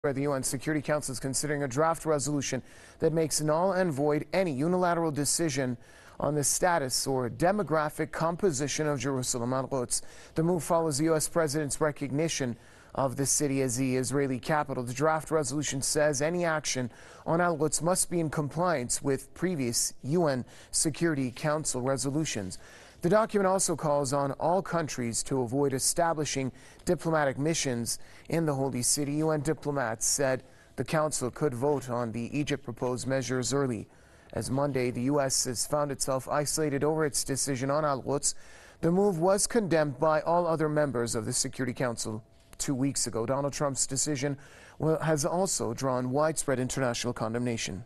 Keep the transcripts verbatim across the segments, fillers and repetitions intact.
Where the U N Security Council is considering a draft resolution that makes null and void any unilateral decision on the status or demographic composition of Jerusalem Al-Quds. The move follows the U S president's recognition of the city as the Israeli capital. The draft resolution says any action on Al-Quds must be in compliance with previous U N Security Council resolutions. The document also calls on all countries to avoid establishing diplomatic missions in the Holy City. U N diplomats said the Council could vote on the Egypt proposed measures early. As Monday, the U S has found itself isolated over its decision on Al-Quds. The move was condemned by all other members of the Security Council two weeks ago. Donald Trump's decision has also drawn widespread international condemnation.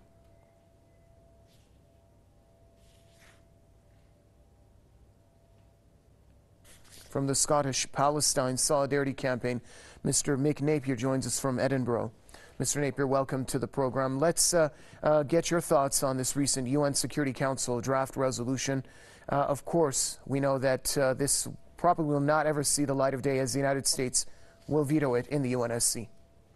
From the Scottish Palestine Solidarity Campaign, Mister Mick Napier joins us from Edinburgh. Mister Napier, welcome to the program. Let's uh, uh, get your thoughts on this recent U N Security Council draft resolution. Uh, of course, we know that uh, this probably will not ever see the light of day, as the United States will veto it in the U N S C.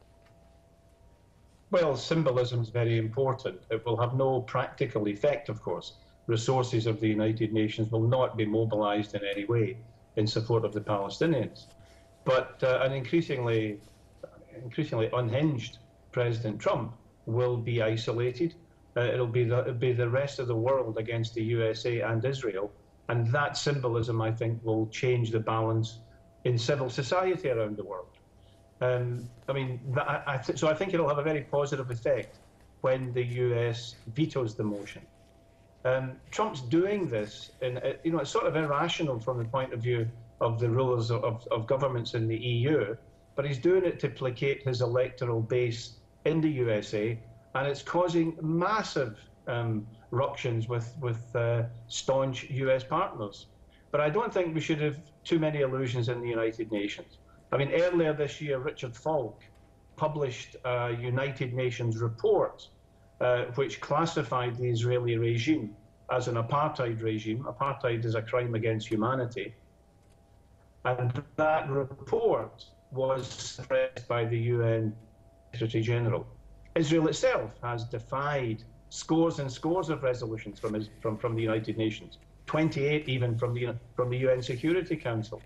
Well, symbolism is very important. It will have no practical effect, of course. Resources of the United Nations will not be mobilized in any way in support of the Palestinians. But uh, an increasingly, increasingly unhinged President Trump will be isolated. Uh, it'll be the, it'll be the rest of the world against the U S A and Israel. And that symbolism, I think, will change the balance in civil society around the world. Um, I mean, that, I th so I think it'll have a very positive effect when the U S vetoes the motion. Um, Trump's doing this, in, you know, it's sort of irrational from the point of view of the rulers of, of, of governments in the E U, but he's doing it to placate his electoral base in the U S A, and it's causing massive um, ructions with, with uh, staunch U S partners. But I don't think we should have too many illusions in the United Nations. I mean, earlier this year, Richard Falk published a United Nations report Uh, which classified the Israeli regime as an apartheid regime. Apartheid is a crime against humanity. And that report was suppressed by the U N Secretary General. Israel itself has defied scores and scores of resolutions from, from, from the United Nations, twenty-eight even from the, from the U N Security Council.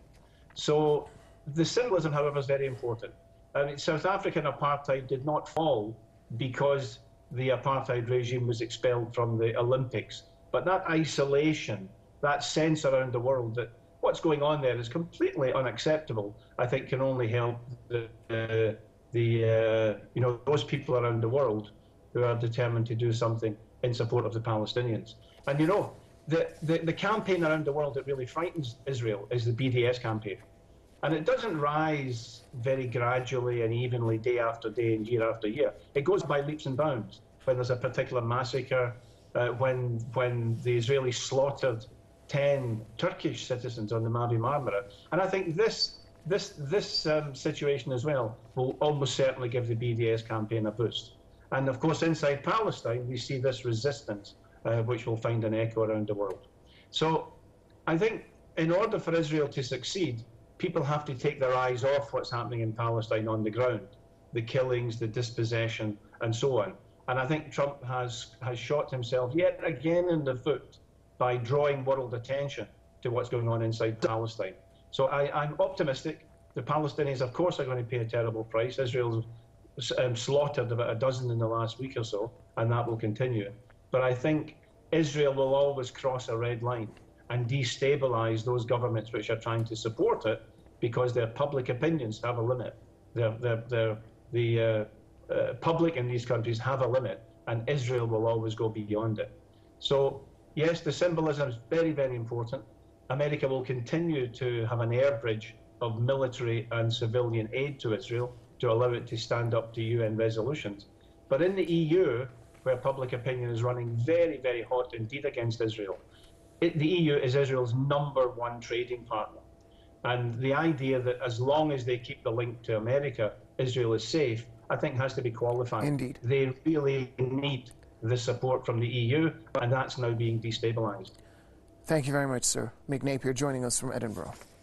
So the symbolism, however, is very important. I mean, South African apartheid did not fall because the apartheid regime was expelled from the Olympics. But that isolation, that sense around the world that what's going on there is completely unacceptable, I think can only help the, uh, the uh, you know, those people around the world who are determined to do something in support of the Palestinians. And you know, the, the, the campaign around the world that really frightens Israel is the B D S campaign. And it doesn't rise very gradually and evenly day after day and year after year. It goes by leaps and bounds. When there's a particular massacre, uh, when, when the Israelis slaughtered ten Turkish citizens on the Mavi Marmara. And I think this, this, this um, situation as well will almost certainly give the B D S campaign a boost. And of course, inside Palestine, we see this resistance, uh, which will find an echo around the world. So I think in order for Israel to succeed, people have to take their eyes off what's happening in Palestine on the ground, the killings, the dispossession, and so on. And I think Trump has, has shot himself yet again in the foot by drawing world attention to what's going on inside Palestine. So I, I'm optimistic. The Palestinians, of course, are going to pay a terrible price. Israel's um, slaughtered about a dozen in the last week or so, and that will continue. But I think Israel will always cross a red line and destabilize those governments which are trying to support it, because their public opinions have a limit. Their, their, their, the uh, uh, public in these countries have a limit, and Israel will always go beyond it. So, yes, the symbolism is very, very important. America will continue to have an air bridge of military and civilian aid to Israel to allow it to stand up to U N resolutions. But in the E U, where public opinion is running very, very hot indeed against Israel, it, the E U is Israel's number one trading partner. And the idea that as long as they keep the link to America, Israel is safe, I think has to be qualified. Indeed. They really need the support from the E U, and that's now being destabilized. Thank you very much, sir. Mick Napier joining us from Edinburgh.